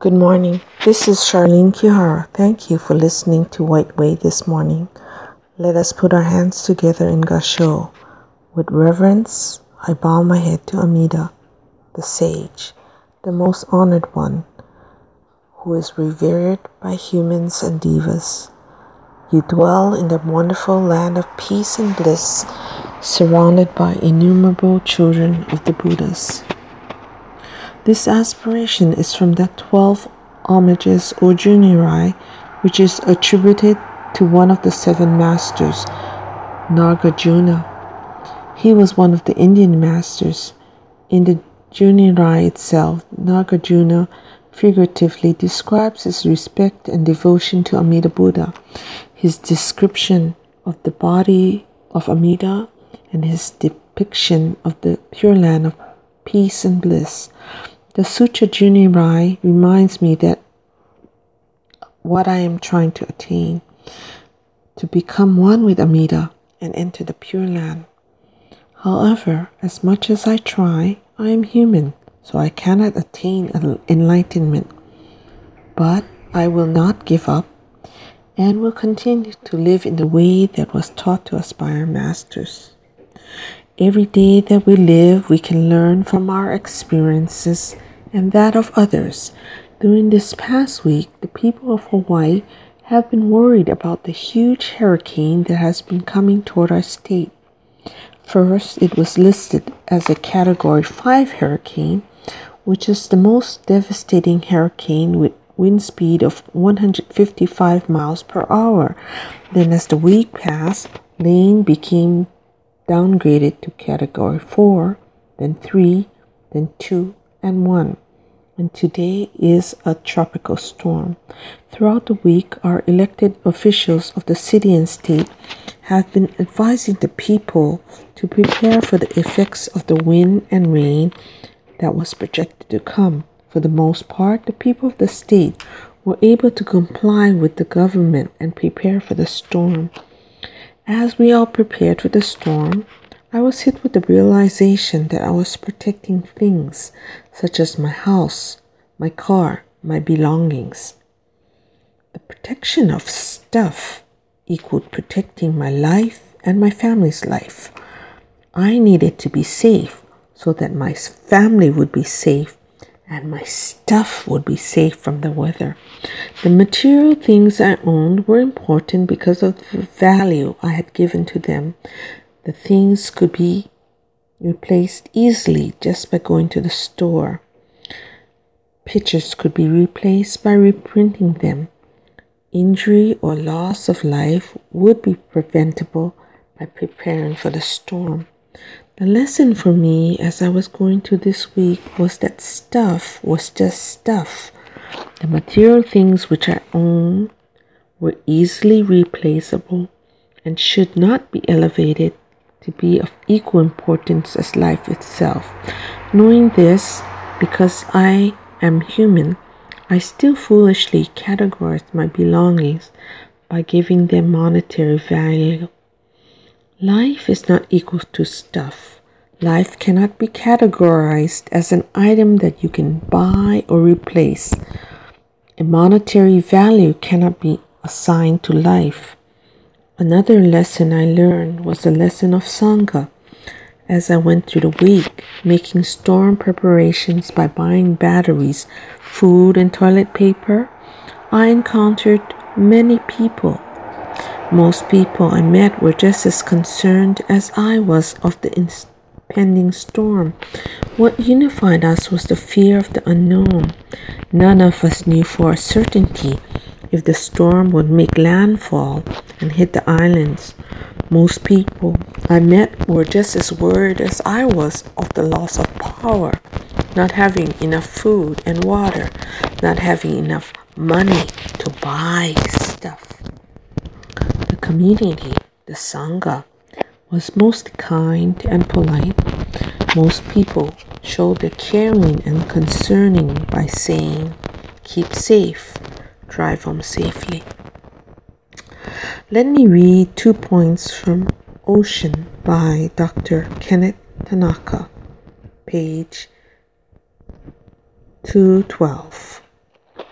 Good morning. This is Charlene Kihara. Thank you for listening to White Way this morning. Let us put our hands together in Gasho. With reverence, I bow my head to Amida, the sage, the most honored one, who is revered by humans and devas. You dwell in the wonderful land of peace and bliss, surrounded by innumerable children of the Buddhas. This aspiration is from the 12 homages or Junirai, which is attributed to one of the 7 masters, Nagarjuna. He was one of the Indian masters. In the Junirai itself, Nagarjuna figuratively describes his respect and devotion to Amida Buddha, his description of the body of Amida, and his depiction of the Pure Land of peace and bliss. The Sutra Junirai reminds me that what I am trying to attain, to become one with Amida and enter the Pure Land. However, as much as I try, I am human, so I cannot attain enlightenment. But I will not give up and will continue to live in the way that was taught to us by our masters. Every day that we live, we can learn from our experiences and that of others. During this past week, the people of Hawaii have been worried about the huge hurricane that has been coming toward our state. First, it was listed as a Category 5 hurricane, which is the most devastating hurricane with wind speed of 155 miles per hour. Then as the week passed, Lane became downgraded to Category 4, then 3, then 2, and 1. And today is a tropical storm. Throughout the week, our elected officials of the city and state have been advising the people to prepare for the effects of the wind and rain that was projected to come. For the most part, the people of the state were able to comply with the government and prepare for the storm. As we all prepared for the storm, I was hit with the realization that I was protecting things such as my house, my car, my belongings. The protection of stuff equaled protecting my life and my family's life. I needed to be safe so that my family would be safe and my stuff would be safe from the weather. The material things I owned were important because of the value I had given to them. The things could be replaced easily just by going to the store. Pictures could be replaced by reprinting them. Injury or loss of life would be preventable by preparing for the storm. The lesson for me as I was going through this week was that stuff was just stuff. The material things which I own were easily replaceable and should not be elevated to be of equal importance as life itself. Knowing this, because I am human, I still foolishly categorize my belongings by giving them monetary value. Life is not equal to stuff. Life cannot be categorized as an item that you can buy or replace. A monetary value cannot be assigned to life. Another lesson I learned was the lesson of Sangha. As I went through the week, making storm preparations by buying batteries, food, and toilet paper, I encountered many people. Most people I met were just as concerned as I was of the impending storm. What unified us was the fear of the unknown. None of us knew for a certainty if the storm would make landfall and hit the islands. Most people I met were just as worried as I was of the loss of power, not having enough food and water, not having enough money to buy stuff. The community, the Sangha, was most kind and polite. Most people showed their caring and concerning by saying, "Keep safe, drive home safely." Let me read 2 points from Ocean by Dr. Kenneth Tanaka, page 212.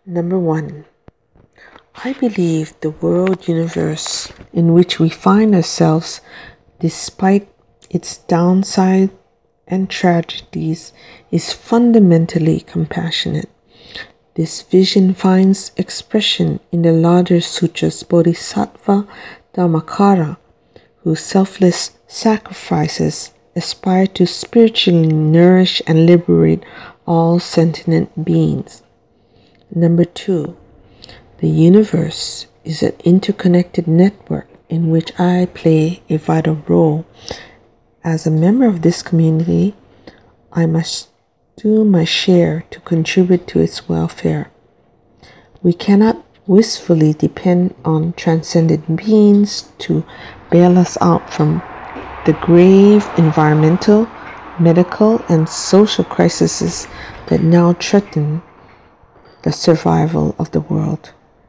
Number 1. I believe the world universe in which we find ourselves, despite its downside and tragedies, is fundamentally compassionate. This vision finds expression in the larger sutras Bodhisattva Dhammakara, whose selfless sacrifices aspire to spiritually nourish and liberate all sentient beings. Number 2. The universe is an interconnected network in which I play a vital role. As a member of this community, I must do my share to contribute to its welfare. We cannot wistfully depend on transcendent beings to bail us out from the grave environmental, medical, and social crises that now threaten the survival of the world.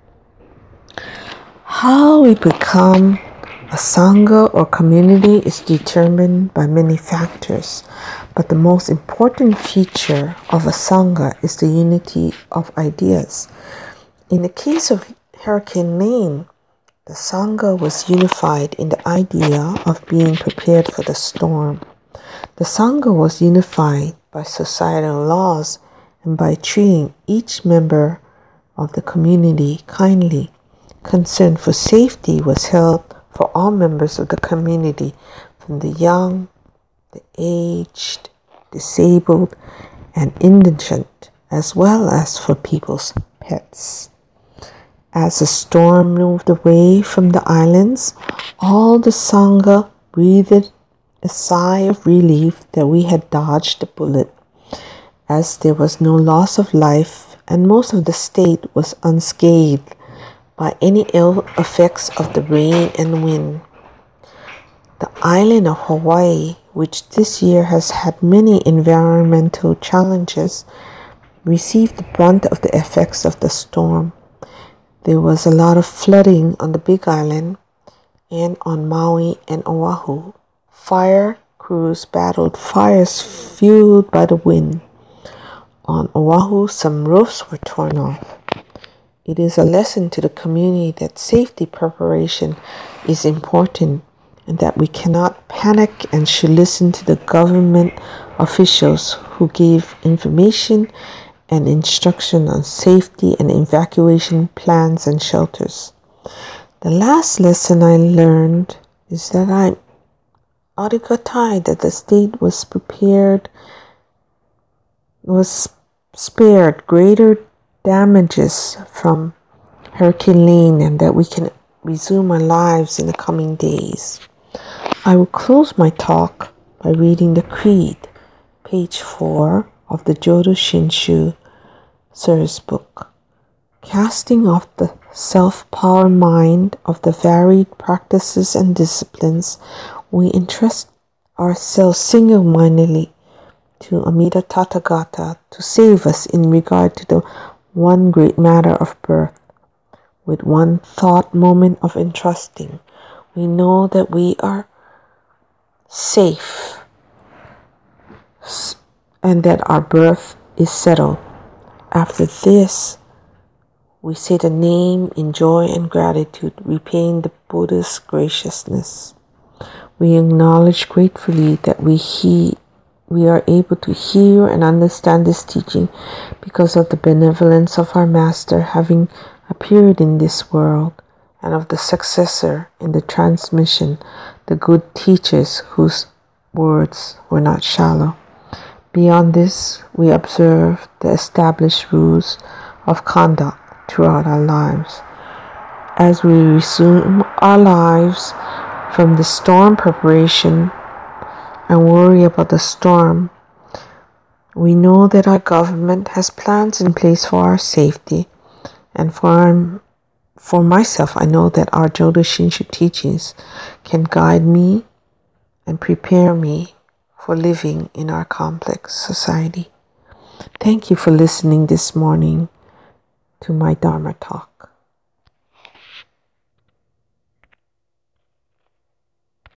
How we become a Sangha or community is determined by many factors, but the most important feature of a Sangha is the unity of ideas. In the case of Hurricane Lane, the Sangha was unified in the idea of being prepared for the storm. The Sangha was unified by societal laws and by treating each member of the community kindly. Concern for safety was held for all members of the community, from the young, the aged, disabled, and indigent, as well as for people's pets. As the storm moved away from the islands, all the Sangha breathed a sigh of relief that we had dodged the bullet, as there was no loss of life and most of the state was unscathed by any ill effects of the rain and wind. The island of Hawaii, which this year has had many environmental challenges, received the brunt of the effects of the storm. There was a lot of flooding on the Big Island and on Maui and Oahu. Fire crews battled fires fueled by the wind. On Oahu, some roofs were torn off. It is a lesson to the community that safety preparation is important and that we cannot panic and should listen to the government officials who gave information and instruction on safety and evacuation plans and shelters. The last lesson I learned is that I'm arigatai that the state was spared greater damages from Hurricane Lane and that we can resume our lives in the coming days. I will close my talk by reading the Creed, page 4 of the Jodo Shinshu Sir's book. Casting off the self-power mind of the varied practices and disciplines, we entrust ourselves single-mindedly to Amida Tathagata to save us in regard to the one great matter of birth. With one thought moment of entrusting, we know that we are safe and that our birth is settled. After this, we say the name in joy and gratitude, repaying the Buddha's graciousness. We acknowledge gratefully that we are able to hear and understand this teaching because of the benevolence of our Master having appeared in this world, and of the successor in the transmission, the good teachers whose words were not shallow. Beyond this, we observe the established rules of conduct throughout our lives. As we resume our lives from the storm preparation and worry about the storm, we know that our government has plans in place for our safety, and for myself, I know that our Jodo Shinshu teachings can guide me and prepare me for living in our complex society. Thank you for listening this morning to my Dharma talk.